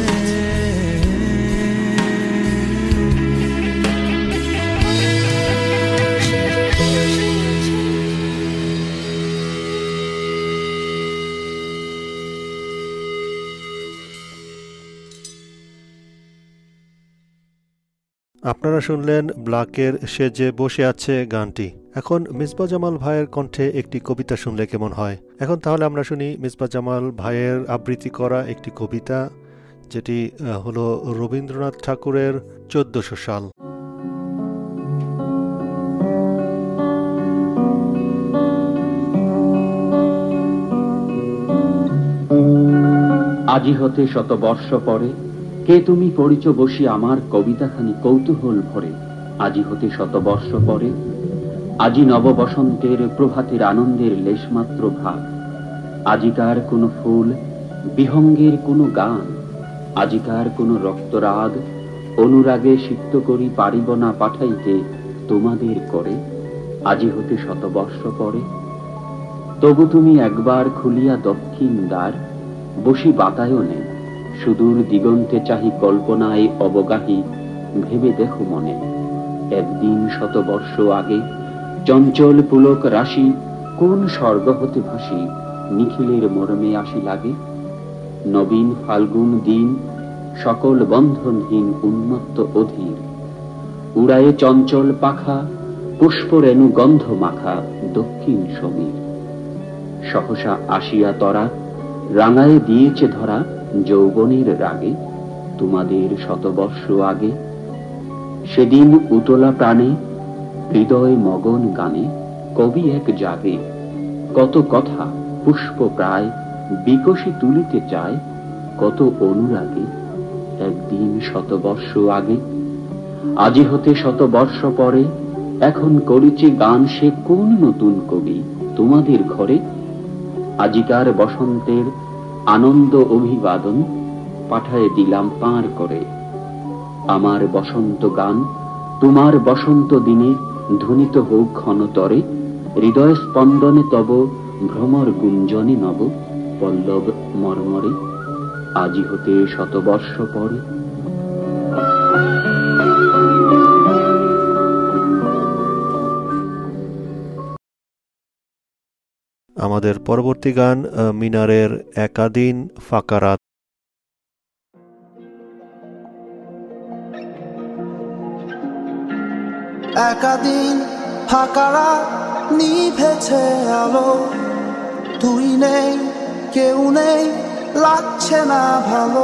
আপনারা শুনলেন ব্ল্যাকের সে যে বসে আছে গানটি। এখন মিসবাহ জামাল ভাইয়ের কণ্ঠে একটি কবিতা শুনলে কেমন হয়? এখন তাহলে আমরা শুনি মিসবাহ জামাল ভাইয়ের আবৃত্তি করা একটি কবিতা, যেটি হলো রবীন্দ্রনাথ ঠাকুরের চোদ্দশো সাল। আজি হতে শত বর্ষ পরে কে তুমি পড়িছ বসি আমার কবিতাখানি কৌতূহল ভরে। আজি হতে শত বর্ষ পরে আজি নব বসন্তের প্রভাতের আনন্দের লেশমাত্র ভাগ। আজিকার কোনো ফুল বিহঙ্গের কোনো গান, আজিকার কোনো রক্তরাগ অনুরাগে সিক্ত করি পারিব না পাঠাইতে তোমাদের করে। আজি হতে শত বর্ষ পরে তবু তুমি একবার খুলিয়া দক্ষিণ দ্বার, বসি বাতায়নে সুদূর দিগন্তে চাহি কল্পনায় অবগাহী ভেবে দেখো মনে। একদিন শত বর্ষ আগে চঞ্চল পুলক রাশি কোন স্বর্গ হতে ভাসি নিখিলের মরমে আসি লাগে। নবীন ফাল্গুন দিন সকল বন্ধনহীন উন্মত্ত অধীর, উড়ায়ে চঞ্চল পাখা পুষ্পরেণু গন্ধ মাখা দক্ষিণ সমীর। সহসা আসিয়া তরা রাঙায় দিয়েছে ধরা যৌবনের রাগে তোমাদের শতবর্ষ আগে। সেদিন উতলা প্রাণে হৃদয় মগন গানে কবি এক জাগে, কত কথা পুষ্প প্রায় বিকশি তুলিতে চায় কত অনুরাগে একদিন শতবর্ষ আগে। আজি হতে শত বর্ষ পরে এখন করিছে গান সে কোন নতুন কবি তোমাদের ঘরে। আজিকার বসন্তের আনন্দ অভিবাদন পাঠায় দিলাম পার করে। আমার বসন্ত গান তোমার বসন্ত দিনে ধ্বনিত হোক ক্ষণতরে, হৃদয় স্পন্দনে তব ভ্রমর গুঞ্জনে নব পল্লব মর্মরে। আজি হতে শতবর্ষ পরে। আমাদের পরবর্তী গান মিনারের একাদিন ফাঁকা রাত। একাদিন ফাঁকা রাত নিভেছে আলো, তুই নেই কেউ নেই লাগছে না ভালো।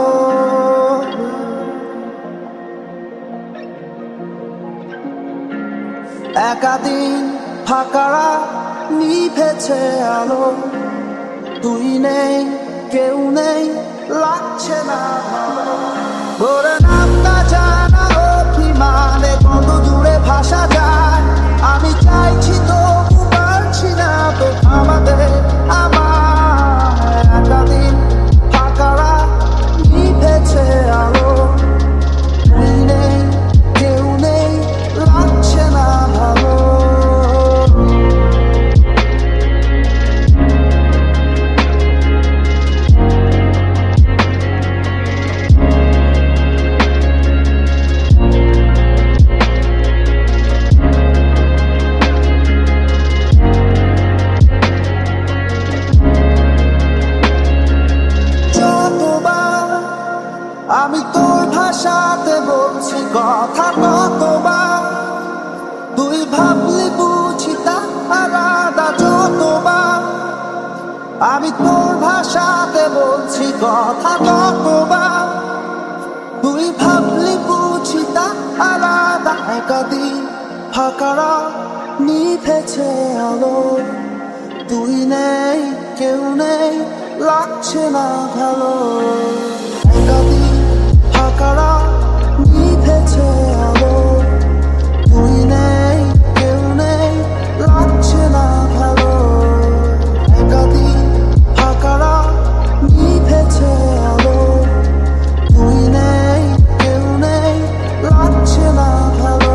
একাদিন ফাঁকা রাত নিভেছে আলো, তুই নেই কেউ নেই লাগছে না ভালো। ভোরে নামটা জানা অভিমানে কত দূরে ভাষা যায়, আমি চাইছি তবু পারছি না তো থামাতে আমার। একাদিন ফাঁকা রাত নিভেছে আলো, তুই নেই কেউ নেই লাগছে না ভালো। আমি তোর ভাষাতে বলছি কথা কতবার, তুই ভাবলি বুঝি তা আলাদা যতবার। আমি তোর ভাষাতে বলছি কথা কতবার, তুই ভাবলি বুঝি তা আলাদা। একাদিন ফাঁকা রাত নিভেছে আলো, তুই নেই কেউ নেই লাগছে না ভালো। একাদিন ফাঁকা রাত নিভেছে আলো, তুই নেই কেউ নেই লাগছে না ভালো। একাদিন ফাঁকা রাত নিভেছে আলো, তুই নেই কেউ নেই লাগছে না ভালো।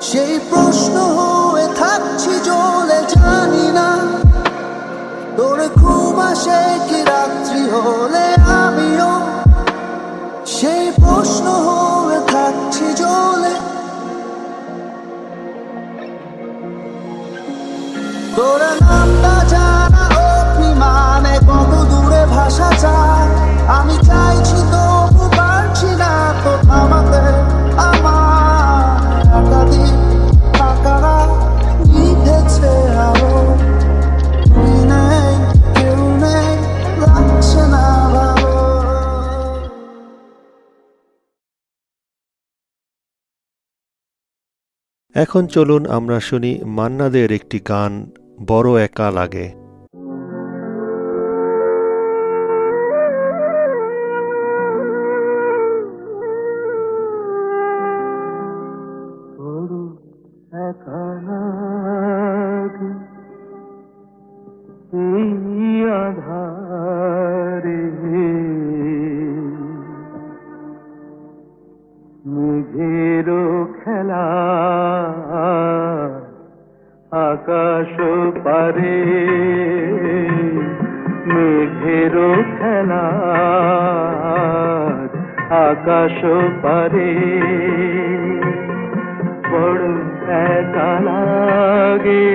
সেই প্রশ্ন হয়ে থাকছি জ্বলে, জানি না তোর ঘুম আসে কি রাত্রি হলে, আমিও সেই প্রশ্ন হয়ে থাকছি জ্বলে। তোর নামটা জানা অভিমানে কত দূরে ভাষা চায়, আমি চাইছি তবু পারছি না তো থামাতে। আমার একাধিক টাকারা লিখেছে আরো, তুই নেই কেউ নেই লাগছে না ভালো। এখন চলুন আমরা শুনি মান্না দের একটি গান, বড় একা লাগে। আকাশ পারে মেঘের খেলা, আকাশ পারে বড় একা লাগে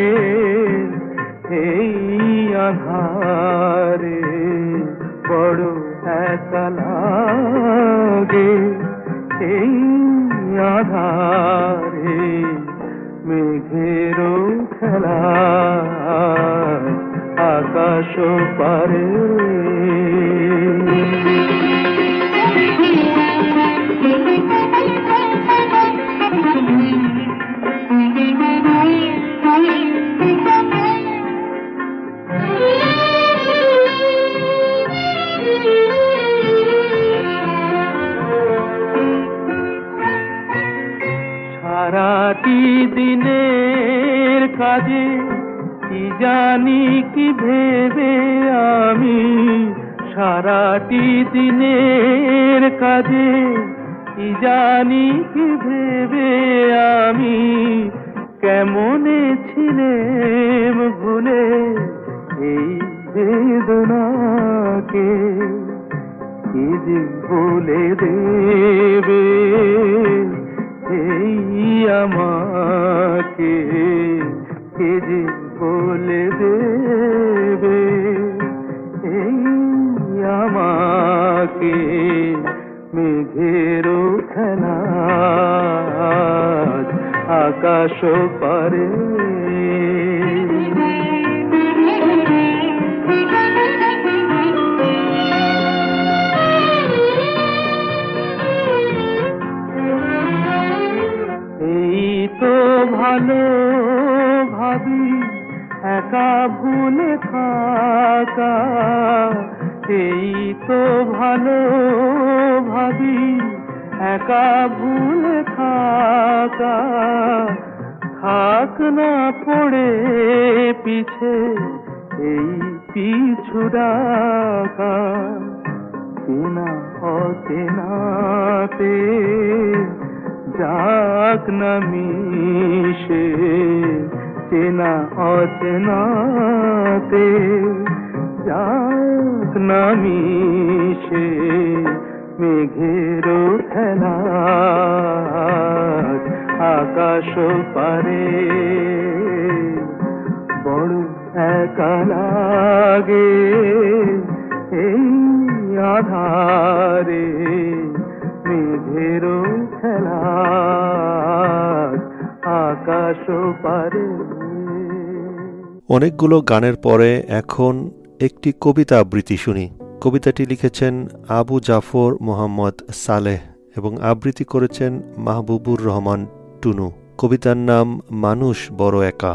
এই আধারে, বড় একা লাগে এই আধারে। মেঘের খেলা আকাশ পারে, সারাটি দিনের কাজে কি জানি কি ভেবে আমি, সারাটি দিনের কাজে কি জানি কি ভেবে আমি, কেমনে ছিলেম ভুলে এই বেদনাকে, কি যে বলে দেবে এই আমাকে, কে যে বলে দেবে এই আমাকে। মেঘের খেলা আকাশ পারে, ভালো ভাবি একা ভুলে থাকা, এই তো ভালো ভাবি একা ভুলে থাকা, থাক না পড়ে পিছে এই পিছু ডাকা, চেনা অচেনাতে যাক না মিশে, চেনা অচেনাতে যাক না মিশে। মেঘের খেলা আকাশ পারে বড় একা লাগে এই আধারে। মেঘের খেলা আকাশ পারে। অনেকগুলো গানের পরে এখন একটি কবিতা আবৃত্তি শুনি। কবিতাটি লিখেছেন আবু জাফর মোহাম্মদ সালেহ এবং আবৃত্তি করেছেন মাহবুবুর রহমান টুনু। কবিতার নাম মানুষ বড় একা।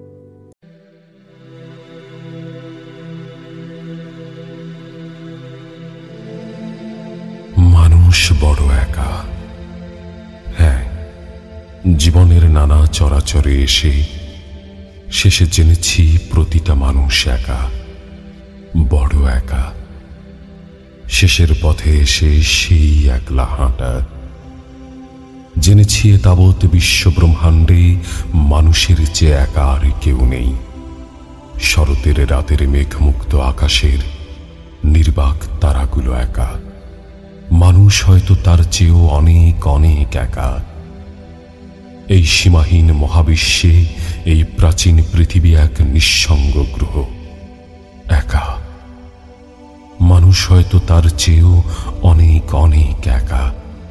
মানুষ বড় একা, হ্যাঁ, জীবনের নানা চরাচরে এসে শেষে জেনেছি প্রতিটা মানুষ একা, বড় একা। শেষের পথে এসে সেই একলা হাঁটা, জেনেছি এ তাবৎ বিশ্ব ব্রহ্মাণ্ডে মানুষের চেয়ে একা আর কেউ নেই। শরতের রাতের মেঘমুক্ত আকাশের নির্বাক তারাগুলো একা, মানুষ হয়তো তার চেয়েও অনেক অনেক একা। এই সীমাহীন মহাবিশ্বে এই প্রাচীন পৃথিবী এক নিঃসঙ্গ গ্রহ, একা। মানুষ হয়তো তার চেয়েও অনেক অনেক একা।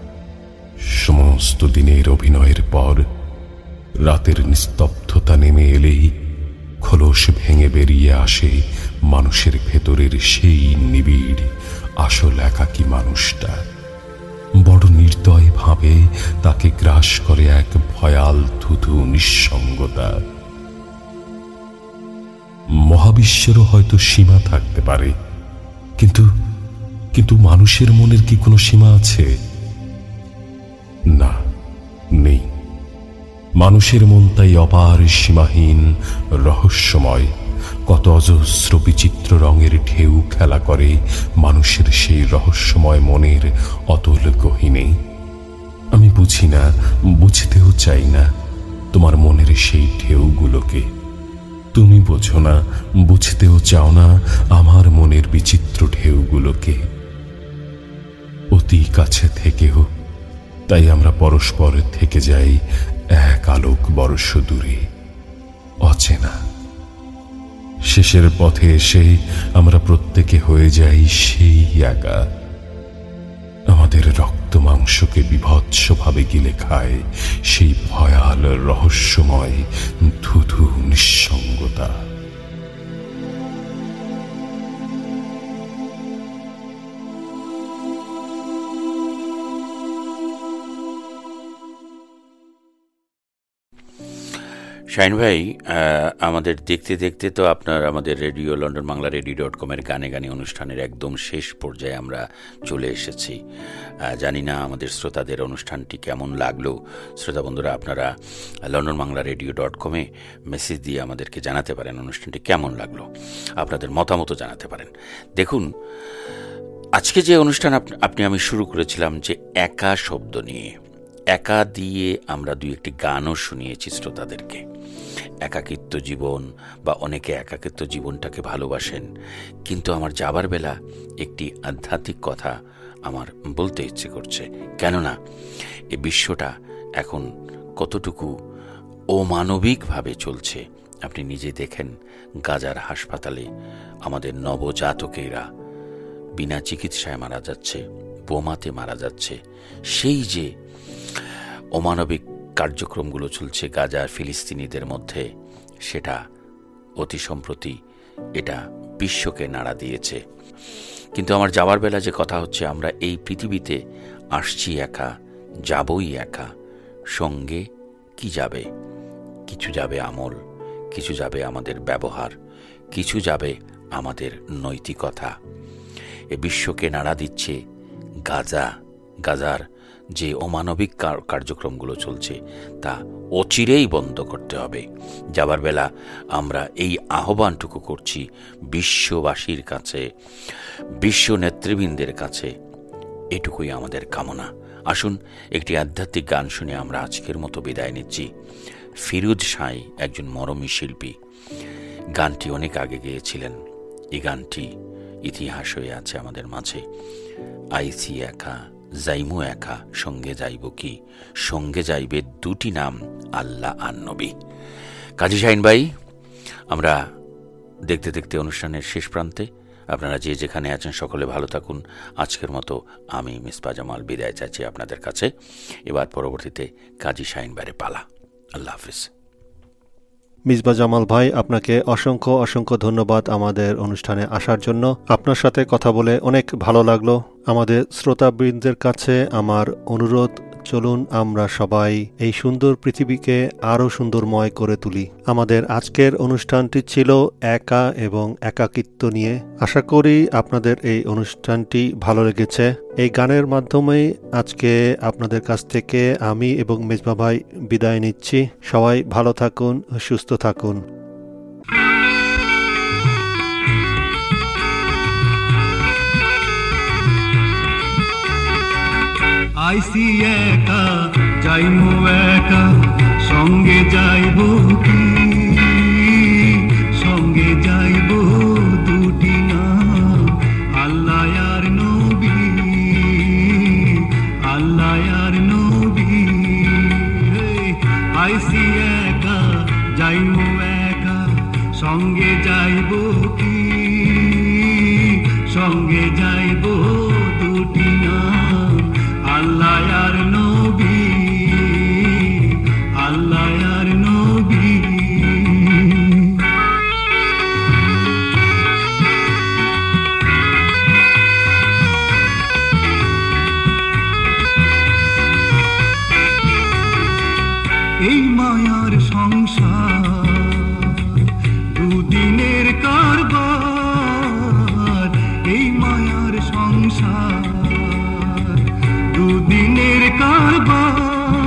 সমস্ত দিনের অভিনয়ের পর রাতের নিস্তব্ধতা নেমে এলেই খোলস ভেঙে বেরিয়ে আসে মানুষের ভেতরের সেই নিবিড় আসল একাকী মানুষটা। বড় নির্দয় ভাবে তাকে গ্রাস করে এক ভয়াল থুথু নিঃসঙ্গতা। মহাবিশ্বেরও হয়তো সীমা থাকতে পারে, কিন্তু কিন্তু মানুষের মনের কি কোনো সীমা আছে? না, নেই। মানুষের মন তাই অপার, সীমাহীন, রহস্যময়। কত অজস্র বিচিত্র রঙের ঢেউ খেলা করে মানুষের সেই রহস্যময় মনের অতল গহীনে। আমি বুঝি না, বুঝতেও চাই না তোমার মনের সেই ঢেউগুলোকে। তুমি বোঝো না, বুঝতেও চাও না আমার মনের বিচিত্র ঢেউগুলোকে। অতি কাছে থেকেও তাই আমরা পরস্পর থেকে যাই এক আলোক বর্ষ দূরে, অচেনা। শেষের পথে এসে আমরা প্রত্যেকে হয়ে যাই সেই একা। আমাদের রক্ত মাংসকে বিভৎসভাবে গিলে খায় সেই ভয়াল রহস্যময় ধুধু নিঃসঙ্গতা। শাহিন ভাই, আমাদের দেখতে দেখতে তো আপনার আমাদের radio London Bangla radio dot কমের গানে গানে অনুষ্ঠানের একদম শেষ পর্যায়ে আমরা চলে এসেছি। জানি না আমাদের শ্রোতাদের অনুষ্ঠানটি কেমন লাগলো। শ্রোতা বন্ধুরা, আপনারা লন্ডন বাংলা রেডিও ডট কমে মেসেজ দিয়ে আমাদেরকে জানাতে পারেন অনুষ্ঠানটি কেমন লাগলো, আপনাদের মতামত জানাতে পারেন। দেখুন, আজকে যে অনুষ্ঠান আপনি আমি শুরু করেছিলাম যে একা শব্দ নিয়ে, একা দিয়ে আমরা দুই একটি গানও শুনিয়েছি শ্রোতাদেরকে। একাকিত্ব জীবন বা অনেকে একাকিত্ব জীবনটাকে ভালোবাসেন, কিন্তু আমার যাবার বেলা একটি আধ্যাত্মিক কথা আমার বলতে ইচ্ছে করছে। কেননা এই বিশ্বটা এখন কতটুকু অমানবিকভাবে চলছে আপনি নিজে দেখেন। গাজার হাসপাতালে আমাদের নবজাতকেরা বিনা চিকিৎসায় মারা যাচ্ছে, বোমাতে মারা যাচ্ছে। সেই যে অমানবিক কার্যক্রমগুলো চলছে গাজার ফিলিস্তিনিদের মধ্যে, সেটা অতি সম্প্রতি এটা বিশ্বকে নাড়া দিয়েছে। কিন্তু আমার যাওয়ার বেলা যে কথা হচ্ছে, আমরা এই পৃথিবীতে আসছি একা, যাবই একা। সঙ্গে কি যাবে? কিছু যাবে আমল, কিছু যাবে আমাদের ব্যবহার, কিছু যাবে আমাদের নৈতিকতা। এ বিশ্বকে নাড়া দিচ্ছে গাজা। গাজার যে অমানবিক কার্যক্রমগুলো চলছে তা অচিরেই বন্ধ করতে হবে। যাবার বেলা আমরা এই আহ্বানটুকু করছি বিশ্ববাসীর কাছে, বিশ্ব নেতৃবৃন্দের কাছে। এটুকুই আমাদের কামনা। আসুন একটি আধ্যাত্মিক গান শুনে আমরা আজকের মতো বিদায় নিচ্ছি। ফিরোজ সাঁই একজন মরমী শিল্পী, গানটি অনেক আগে গেয়েছিলেন। এই গানটি ইতিহাস হয়ে আছে আমাদের মাঝে। আইসি একা, যাইমু একা, সঙ্গে যাইব কি? সঙ্গে যাইবে দুটি নাম, আল্লাহ আর নবী। কাজী শাহিন ভাই, আমরা দেখতে দেখতে অনুষ্ঠানের শেষ প্রান্তে। আপনারা যে যেখানে আছেন সকলে ভালো থাকুন। আজকের মতো আমি মিসবা জামাল বিদায় চাইছি আপনাদের কাছে। এবার পরবর্তীতে কাজী শাহিন ভাইয়ের পালা। আল্লাহ হাফিজ। মিসবা জামাল ভাই, আপনাকে অসংখ্য অসংখ্য ধন্যবাদ আমাদের অনুষ্ঠানে আসার জন্য। আপনার সাথে কথা বলে অনেক ভালো লাগলো। আমাদের শ্রোতাবৃন্দের কাছে আমার অনুরোধ, চলুন আমরা সবাই এই সুন্দর পৃথিবীকে আরও সুন্দরময় করে তুলি। আমাদের আজকের অনুষ্ঠানটি ছিল একা এবং একাকিত্ব নিয়ে। আশা করি আপনাদের এই অনুষ্ঠানটি ভালো লেগেছে। এই গানের মাধ্যমে আজকে আপনাদের কাছ থেকে আমি এবং মেজবা ভাই বিদায় নিচ্ছি। সবাই ভালো থাকুন, সুস্থ থাকুন। আইসি একা যাইমু একা সঙ্গে যাইব কি সঙ্গে যাইব দুটি নাম আল্লাহ আর নবী আল্লাহ আর নবী আইসি একা যাইমু একা সঙ্গে যাইব কি সঙ্গে যাইব দুটি নাম আল্লাহ আর নবী আল্লাহ আর নবী এই মায়ার সংসার দুদিনের কারবার এই মায়ার সংসার দুদিনের কারবার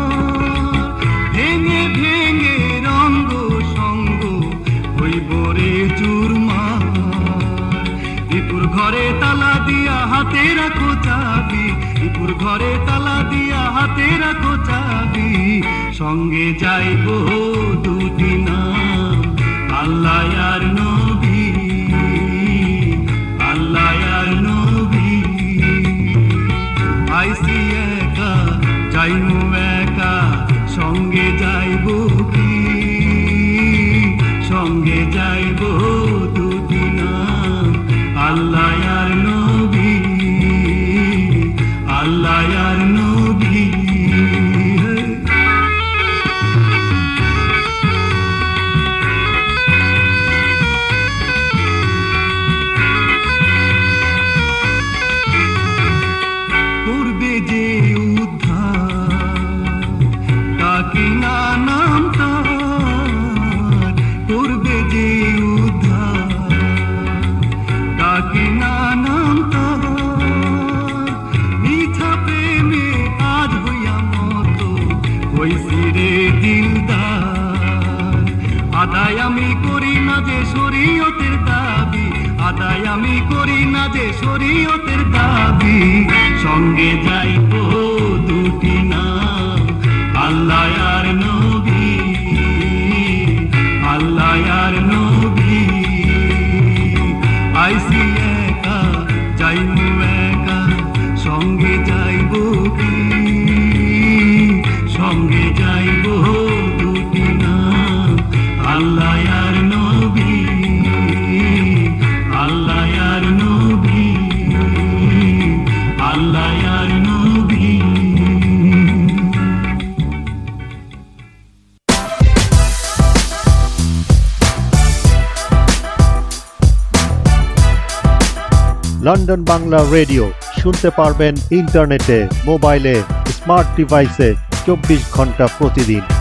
ভেঙে ভেঙে রঙ্গ সঙ্গ হইব রে চুরমার দীপুর ঘরে তালা দিয়া হাতে রাখো চাবি দীপুর ঘরে তালা দিয়া হাতে রাখো চাবি সঙ্গে যাইব দুটি নাম আল্লাহ আর নবী আল্লাহ আর নবী আইসি একা যাইমু একা সঙ্গে যাইব কি সঙ্গে যাইব দুটি নাম আল্লাহ আর নবী আল্লাহ আর নবী করবে যে উদ্ধার ডাকি না নাম তার করবে যে উদ্ধার ডাকি না নাম তার মিথ্যা প্রেমে আজ হইয়া মতো হইছি রে দিলদার আদায় আমি করি না যে শরীয়তের দাবি আদায় আমি করি না যে শরীয়তের দাবি সঙ্গে যাইব দুটি নাম আল্লাহ আর নবী আল্লাহ আর নবী আইসি একা যাইমু একা সঙ্গে যাইব কি সঙ্গে যাইব দুটি নাম আল্লাহ আর নবী আল্লাহ আর নবী আল্লাহ আর নবী লন্ডন বাংলা রেডিও শুনতে পারবেন ইন্টারনেটে, মোবাইলে, স্মার্ট ডিভাইসে চব্বিশ ঘন্টা প্রতিদিন।